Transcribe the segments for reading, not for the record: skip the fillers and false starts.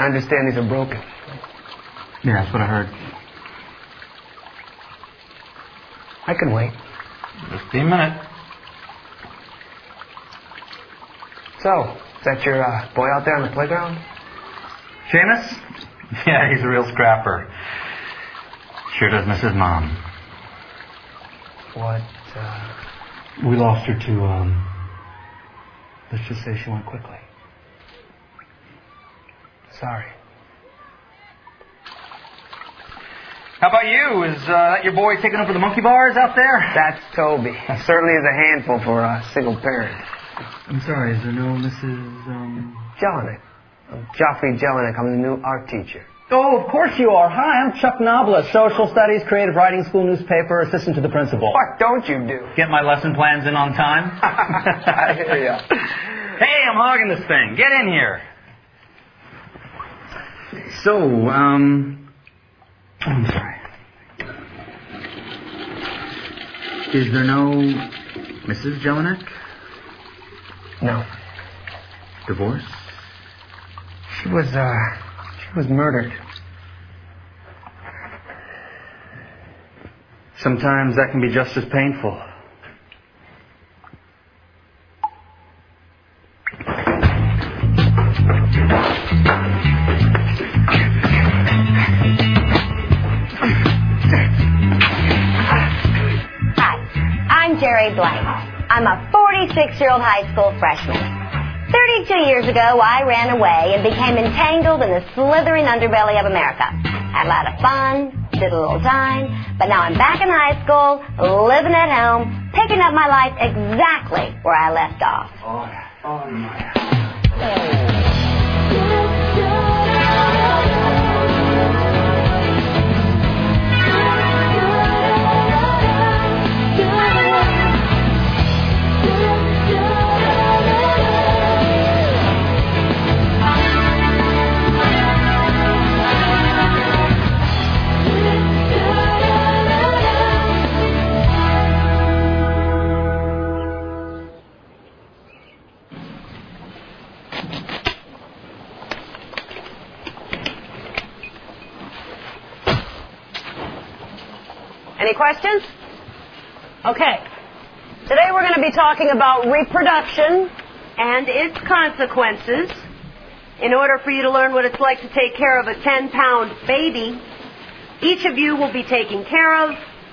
I understand these are broken. Yeah, that's what I heard. I can wait. Just be a minute. So, is that your boy out there on the playground? Seamus? Yeah, he's a real scrapper. Sure does miss his mom. What, We lost her to, let's just say she went quickly. Sorry. How about you? Is that your boy taking over the monkey bars out there? That's Toby. He certainly is a handful for a single parent. I'm sorry, is there no Mrs. Jelinek. Joffrey Jelinek. I'm the new art teacher. Oh, of course you are. Hi, I'm Chuck Noblis, Social Studies, Creative Writing School newspaper, assistant to the principal. What don't you do? Get my lesson plans in on time? I hear ya. Hey, I'm hogging this thing. Get in here. So, I'm sorry. Is there no Mrs. Jelinek? No. Divorce? She was murdered. Sometimes that can be just as painful. Hi, I'm Jerry Blank. I'm a 46-year-old high school freshman. 32 years ago, I ran away and became entangled in the slithering underbelly of America. Had a lot of fun, did a little time, but now I'm back in high school, living at home, picking up my life exactly where I left off. Oh my. Any questions? Okay. Today we're going to be talking about reproduction and its consequences. In order for you to learn what it's like to take care of a 10-pound baby, each of you will be taking care of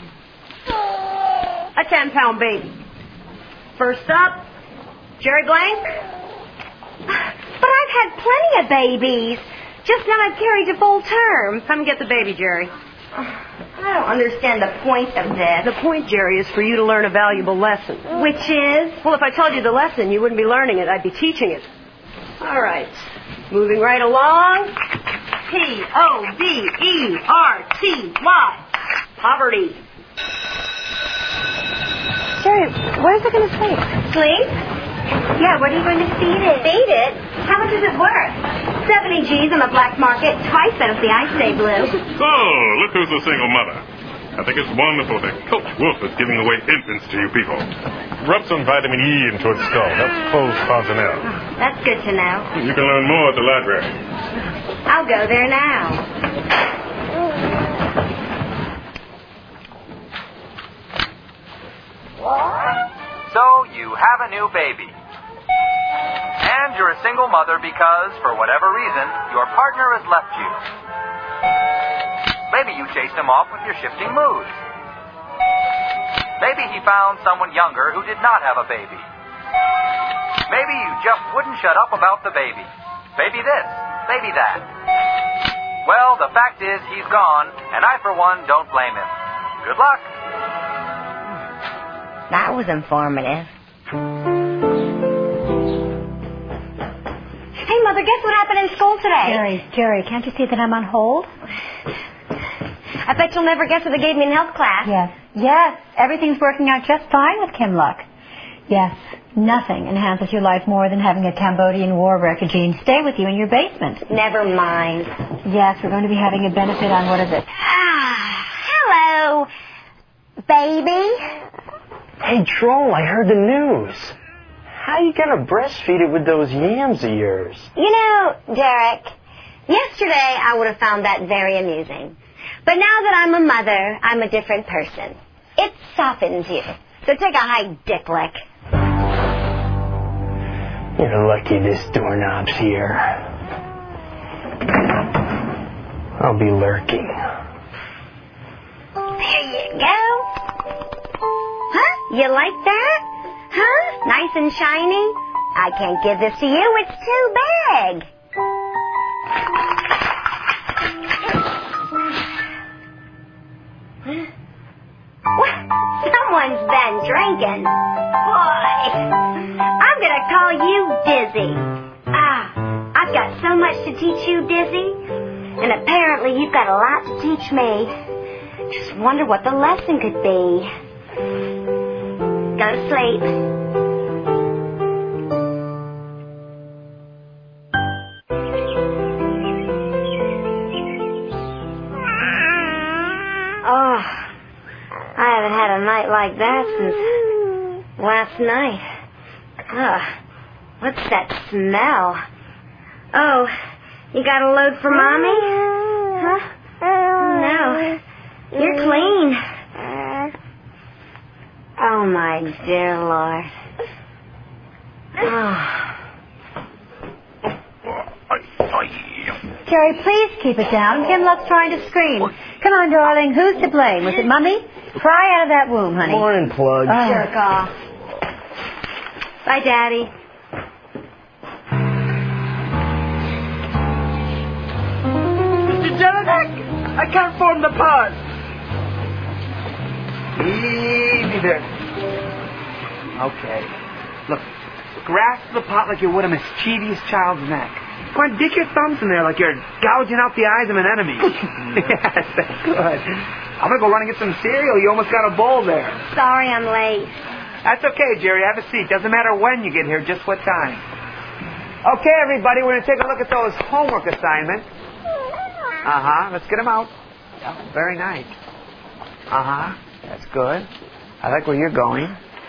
a 10-pound baby. First up, Jerry Blank. But I've had plenty of babies. Just now I've carried to full term. Come get the baby, Jerry. I don't understand the point of this. The point, Jerry, is for you to learn a valuable lesson. Which is? Well, if I told you the lesson, you wouldn't be learning it. I'd be teaching it. All right. Moving right along. P-O-V-E-R-T-Y. Poverty. Jerry, where's it going to sleep? Sleep? Yeah, what are you going to feed it? Feed it? How much is it worth? 70 G's on the black market, twice as the I Stay Blue. Oh, look who's a single mother. I think it's wonderful that Coach Wolf is giving away infants to you people. Rub some vitamin E into its skull. That's Paul's Fontanelle. That's good to know. You can learn more at the library. I'll go there now. So you have a new baby. And you're a single mother because, for whatever reason, your partner has left you. Maybe you chased him off with your shifting moods. Maybe he found someone younger who did not have a baby. Maybe you just wouldn't shut up about the baby. Baby this, baby that. Well, the fact is he's gone, and I, for one, don't blame him. Good luck. That was informative. Hey, Mother, guess what happened in school today? Jerry, can't you see that I'm on hold? I bet you'll never guess what they gave me in health class. Yes, everything's working out just fine with Kim Luck. Yes, nothing enhances your life more than having a Cambodian war refugee stay with you in your basement. Never mind. Yes, we're going to be having a benefit on, what is it? Hello, baby. Hey, Troll, I heard the news. How you gonna breastfeed it with those yams of yours? You know, Derek, Yesterday, I would have found that very amusing. But now that I'm a mother, I'm a different person. It softens you. So take a hike, Dick Lick. You're lucky this doorknob's here. I'll be lurking. There you go. Huh? You like that? Huh? Nice and shiny? I can't give this to you. It's too big. What? Someone's been drinking. Boy, I'm going to call you Dizzy. I've got so much to teach you, Dizzy. And apparently you've got a lot to teach me. Just wonder what the lesson could be. Go to sleep. Oh, I haven't had a night like that since last night. What's that smell? Oh, you got a load for Mommy? Huh? No. You're clean. Oh, my dear Lord. Oh. Jerry, please keep it down. Kimluck's trying to scream. Come on, darling. Who's to blame? Was it Mummy? Pry out of that womb, honey. Morning, Plug. Jerk off. Bye, Daddy. Mr. Jelinek, I can't form the pause. Easy there. Okay. Look, grasp the pot like you would a mischievous child's neck. Come on, dig your thumbs in there like you're gouging out the eyes of an enemy. Yes, that's good. I'm going to go run and get some cereal. You almost got a bowl there. Sorry I'm late. That's okay, Jerry. Have a seat. Doesn't matter when you get here, just what time. Okay, everybody, we're going to take a look at those homework assignments. Let's get them out. Yeah, very nice. That's good. I like where you're going.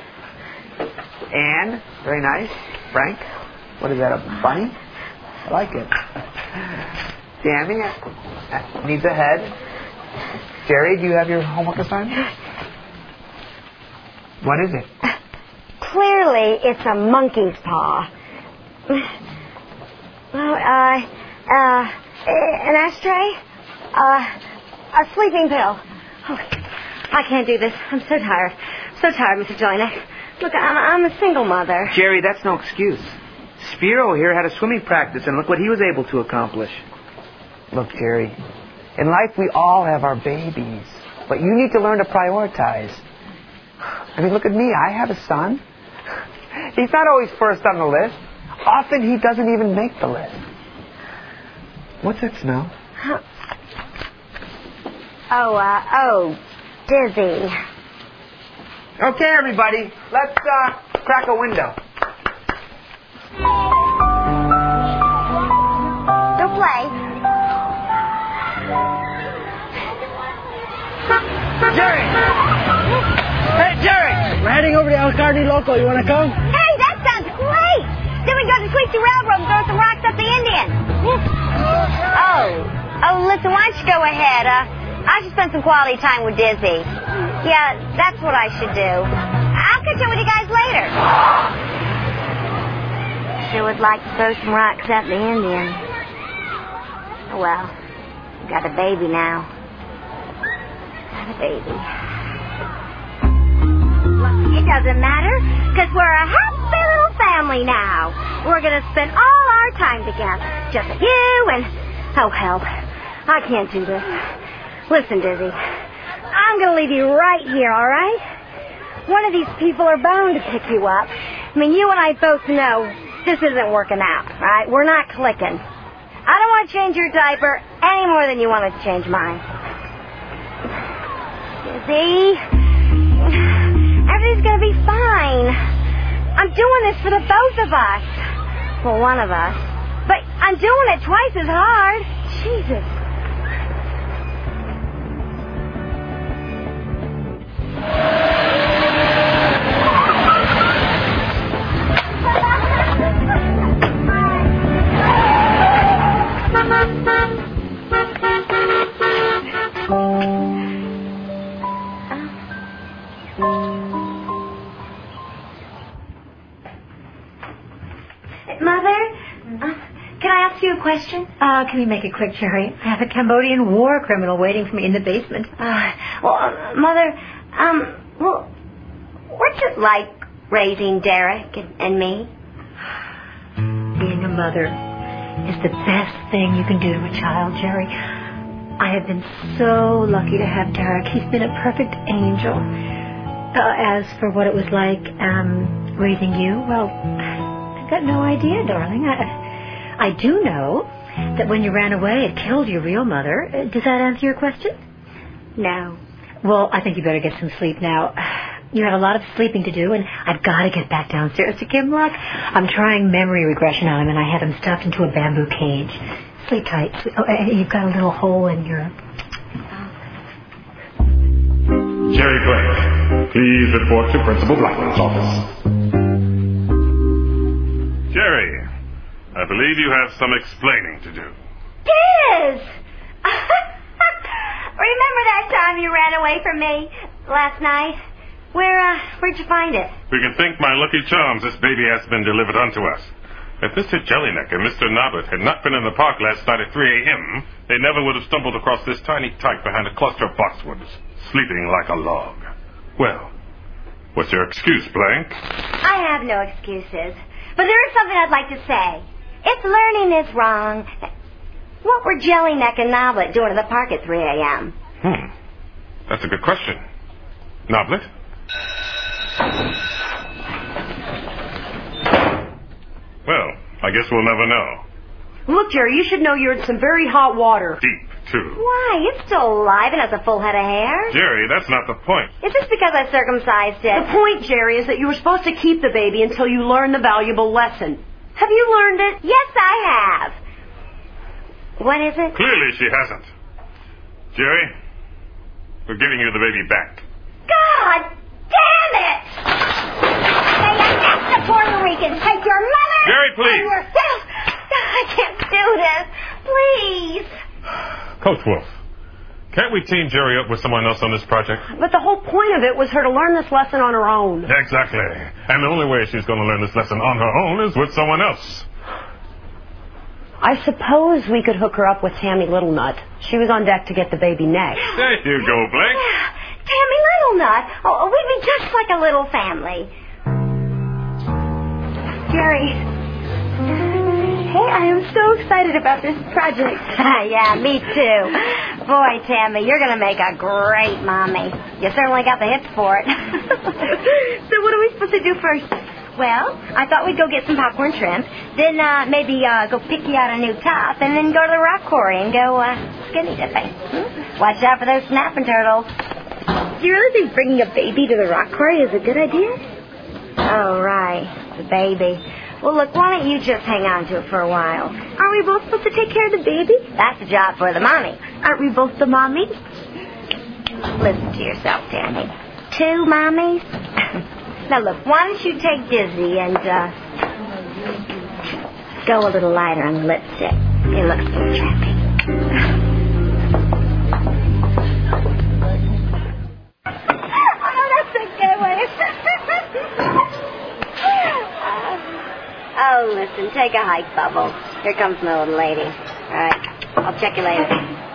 Anne, very nice. Frank, what is that, a bunny? I like it. Tammy, needs a head. Jerry, do you have your homework assignment? What is it? Clearly, it's a monkey's paw. Well, an ashtray? A sleeping pill. Oh, I can't do this. I'm so tired. So tired, Mr. Jelinek. Look, I'm a single mother. Jerry, that's no excuse. Spiro here had a swimming practice, and look what he was able to accomplish. Look, Jerry, in life we all have our babies, but you need to learn to prioritize. I mean, look at me. I have a son. He's not always first on the list. Often he doesn't even make the list. What's that smell? Dizzy. Okay, everybody, let's crack a window. Don't play. Jerry! Hey, Jerry! We're heading over to El Cardi Loco. You want to come? Hey, that sounds great! Then we go to Squeaky Railroad and throw some rocks at the Indians. Listen, why don't you go ahead? I should spend some quality time with Dizzy. Yeah, that's what I should do. I'll catch up with you guys later. Sure would like to throw some rocks at the Indians. Well, got a baby now. Got a baby. Well, it doesn't matter, because we're a happy little family now. We're going to spend all our time together. Just you and... Oh, hell. I can't do this. Listen, Dizzy. I'm going to leave you right here, all right? One of these people are bound to pick you up. I mean, you and I both know this isn't working out, all right? We're not clicking. I don't want to change your diaper any more than you wanted to change mine. Dizzy, everything's going to be fine. I'm doing this for the both of us. Well, one of us. But I'm doing it twice as hard. Jesus. Can we make it quick, Jerry? I have a Cambodian war criminal waiting for me in the basement. Mother, what's it like raising Derek and me? Being a mother is the best thing you can do to a child, Jerry. I have been so lucky to have Derek. He's been a perfect angel. As for what it was like raising you, well, I've got no idea, darling. I do know that when you ran away, it killed your real mother. Does that answer your question? No. Well, I think you better get some sleep now. You have a lot of sleeping to do, and I've got to get back downstairs to Kim Luck. I'm trying memory regression on him, and I have him stuffed into a bamboo cage. Sleep tight. Oh, and you've got a little hole in your... Jerry Blank, please report to Principal Blackman's office. Jerry, I believe you have some explaining to do. Diz! Remember that time you ran away from me last night? Where'd you find it? We can thank my lucky charms this baby has been delivered unto us. If Mr. Jellyneck and Mr. Nobbert had not been in the park last night at 3 a.m., they never would have stumbled across this tiny tyke behind a cluster of boxwoods, sleeping like a log. Well, what's your excuse, Blank? I have no excuses. But there is something I'd like to say. If learning is wrong, what were Jellyneck and Noblet doing in the park at 3 a.m.? That's a good question. Noblet? Well, I guess we'll never know. Look, Jerry, you should know you're in some very hot water. Deep, too. Why? It's still alive and has a full head of hair. Jerry, that's not the point. It's just because I circumcised it. The point, Jerry, is that you were supposed to keep the baby until you learn the valuable lesson. Have you learned it? Yes, I have. What is it? Clearly she hasn't. Jerry, we're giving you the baby back. God damn it! Say enough to Puerto Ricans. Take your mother Jerry, please. and yourself. I can't do this. Please. Coach Wolf, can't we team Jerry up with someone else on this project? But the whole point of it was her to learn this lesson on her own. Exactly. And the only way she's going to learn this lesson on her own is with someone else. I suppose we could hook her up with Tammy Littlenut. She was on deck to get the baby next. There you go, Blank. Tammy Littlenut. Oh, we'd be just like a little family. Jerry. Hey, I am so excited about this project. Yeah, me too. Boy, Tammy, you're going to make a great mommy. You certainly got the hips for it. So what are we supposed to do first? Well, I thought we'd go get some popcorn shrimp, then maybe go pick you out a new top, and then go to the rock quarry and go skinny dipping. Watch out for those snapping turtles. Do you really think bringing a baby to the rock quarry is a good idea? Oh, right. The baby. Well, look, why don't you just hang on to it for a while? Aren't we both supposed to take care of the baby? That's a job for the mommy. Aren't we both the mommy? Listen to yourself, Tammy. 2 mommies? Now, look, why don't you take Dizzy and go a little lighter on the lipstick? It looks so attractive. Oh, that's a good one. Oh, listen, take a hike, Bubble. Here comes my old lady. All right, I'll check you later.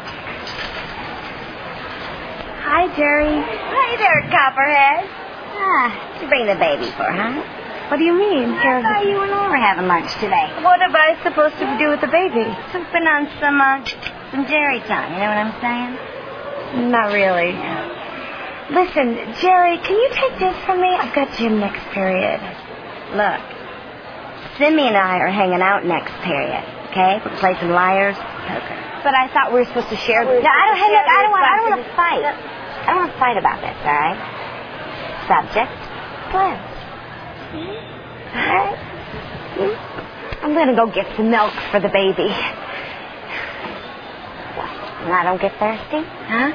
Hi, Jerry. Hi there, Copperhead. Did you bring the baby for, huh? What do you mean? I thought you and I were having lunch today. What am I supposed to do with the baby? Sipping on some Jerry time, you know what I'm saying? Not really. Listen, Jerry, can you take this from me? I've got gym next period. Look, Simmy and I are hanging out next period, okay? We'll play some liars, poker. But I thought we were supposed to share. No, I don't want to fight. I don't want to fight about this, all right? Subject, plans. All right? I'm going to go get some milk for the baby. And I don't get thirsty? Huh?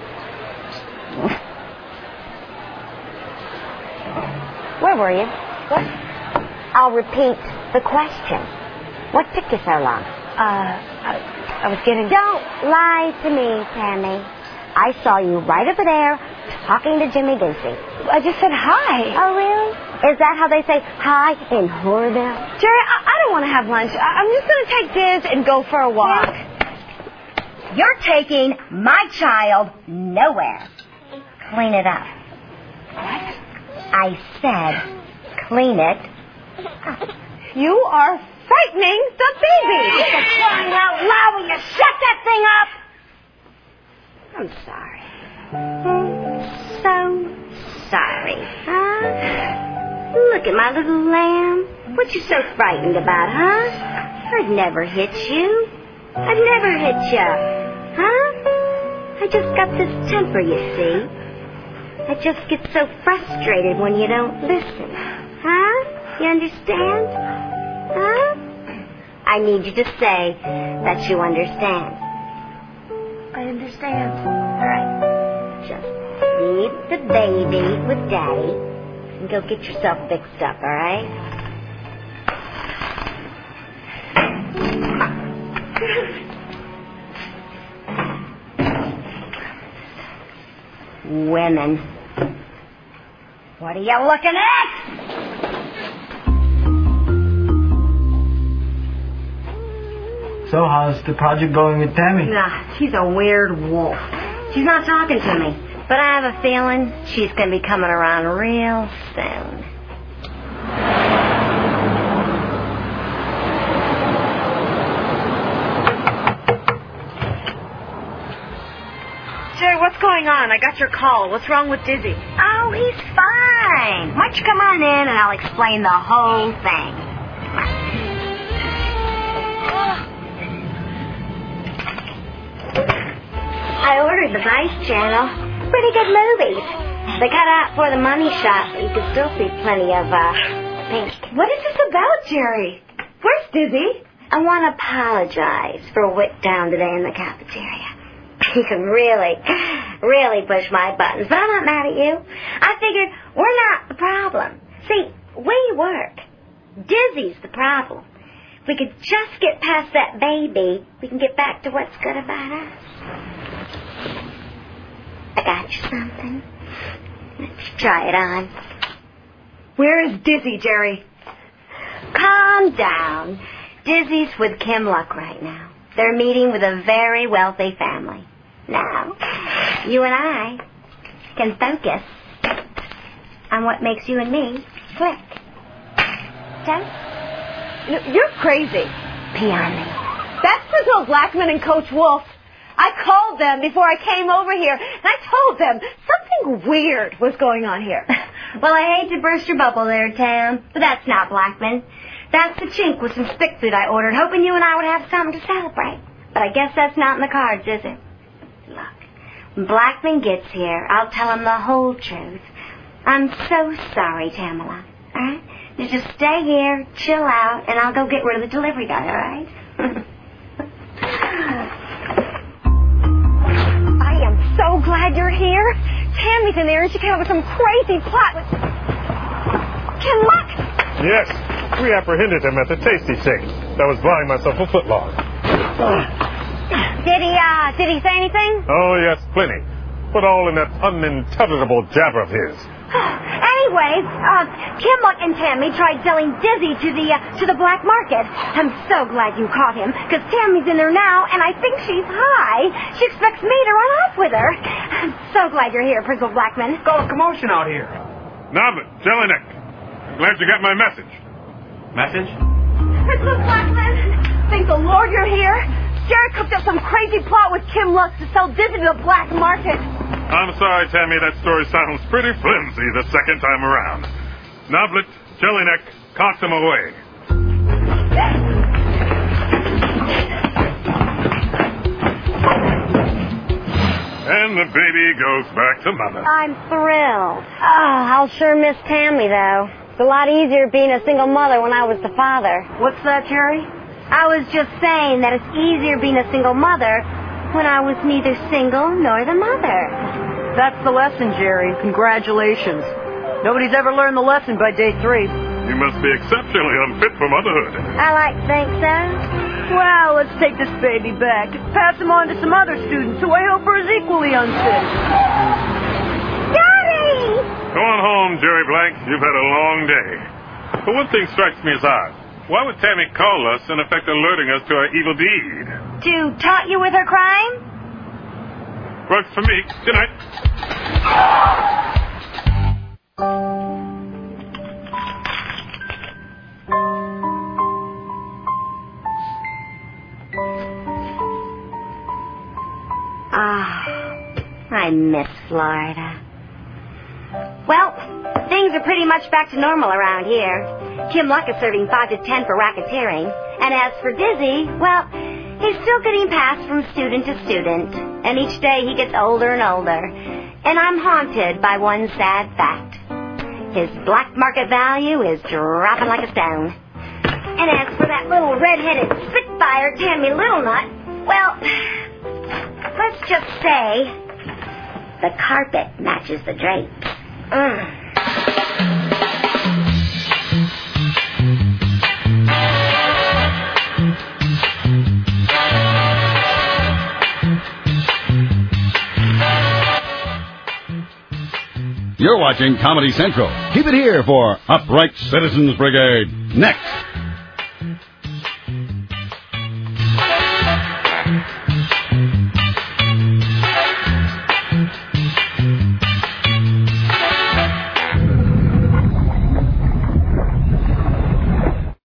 Where were you? What? I'll repeat the question. What took you so long? I was getting... Don't lie to me, Tammy. I saw you right over there talking to Jimmy Goosey. I just said hi. Oh, really? Is that how they say hi in Horville? Jerry, I don't don't want to have lunch. I'm just going to take Diz and go for a walk. You're taking my child nowhere. Clean it up. What? I said clean it up. You are frightening the baby. For crying out loud, will you shut that thing up? I'm sorry. So sorry, huh? Look at my little lamb. What you so frightened about, huh? I'd never hit you. I'd never hit you, huh? I just got this temper, you see. I just get so frustrated when you don't listen, huh? You understand? Huh? I need you to say that you understand. I understand. All right. Just leave the baby with Daddy and go get yourself fixed up, all right? Women. What are you looking at? So how's the project going with Tammy? Nah, she's a weird wolf. She's not talking to me, but I have a feeling she's going to be coming around real soon. Jerry, what's going on? I got your call. What's wrong with Dizzy? Oh, he's fine. Why don't you come on in and I'll explain the whole thing. I ordered the Vice Channel. Pretty good movies. They cut out for the money shot, but you can still see plenty of, pink. What is this about, Jerry? Where's Dizzy? I want to apologize for a whip down today in the cafeteria. You can really push my buttons, but I'm not mad at you. I figured we're not the problem. See, we work. Dizzy's the problem. If we could just get past that baby, we can get back to what's good about us. I got you something. Let's try it on. Where is Dizzy, Jerry? Calm down. Dizzy's with Kim Luck right now. They're meeting with a very wealthy family. Now, you and I can focus on what makes you and me click. Okay? You're crazy. Pee on me. That's Priscilla Blackman and Coach Wolf. I called them before I came over here, and I told them something weird was going on here. Well, I hate to burst your bubble there, Tam, but that's not Blackman. That's the chink with some stick food I ordered, hoping you and I would have something to celebrate. But I guess that's not in the cards, is it? Look, when Blackman gets here, I'll tell him the whole truth. I'm so sorry, Tamala. All right? You just stay here, chill out, and I'll go get rid of the delivery guy, all right? I am so glad you're here. Tammy's in there, and she came up with some crazy plot with Kim Luck. Yes, we apprehended him at the Tasty Shake. That was buying myself a footlong. Did he say anything? Oh, yes, plenty. But all in that unintelligible jabber of his. Anyways, Kim Luck and Tammy tried selling Dizzy to the black market. I'm so glad you caught him, because Tammy's in there now, and I think she's high. She expects me to run off with her. I'm so glad you're here, Priscilla Blackman. Got a commotion out here. Nobbit, Jelinek, glad you got my message. Message? Priscilla Blackman, thank the Lord you're here. Jerry cooked up some crazy plot with Kim Luck to sell Dizzy to the black market. I'm sorry, Tammy, that story sounds pretty flimsy the second time around. Noblet, Jelinek, caught them away. And the baby goes back to mother. I'm thrilled. Oh, I'll sure miss Tammy, though. It's a lot easier being a single mother when I was the father. What's that, Jerry? I was just saying that it's easier being a single mother when I was neither single nor the mother. That's the lesson, Jerry. Congratulations. Nobody's ever learned the lesson by day 3. You must be exceptionally unfit for motherhood. I like to think so. Well, let's take this baby back. Pass him on to some other students who I hope are as equally unfit. Daddy! Go on home, Jerry Blank. You've had a long day. But one thing strikes me as odd. Why would Tammy call us, in effect alerting us to our evil deed? To taunt you with her crime? Works for me. Good night. I miss Florida. Well, things are pretty much back to normal around here. Kim Luck is serving 5 to 10 for racketeering. And as for Dizzy, well, he's still getting passed from student to student. And each day he gets older and older. And I'm haunted by one sad fact. His black market value is dropping like a stone. And as for that little red-headed spitfire, Tammy Littlenut, well, let's just say the carpet matches the drapes. You're watching Comedy Central. Keep it here for Upright Citizens Brigade. Next.